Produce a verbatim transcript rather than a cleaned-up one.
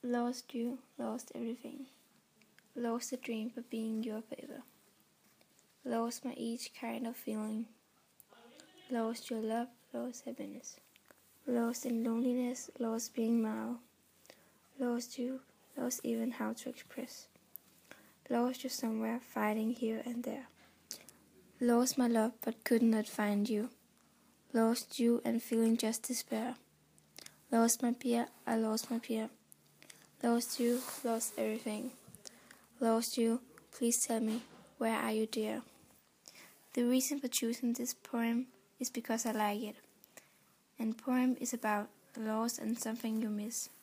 Lost you, lost everything. Lost the dream for being your favor. Lost my each kind of feeling. Lost your love, lost happiness. Lost in loneliness, lost being mild. Lost you, lost even how to express. Lost you somewhere, fighting here and there. Lost my love, but could not find you. Lost you and feeling just despair. Lost my peer, I lost my peer. Lost you, lost everything. Lost you, please tell me, where are you, dear? The reason for choosing this poem is because I like it. And poem is about loss and something you miss.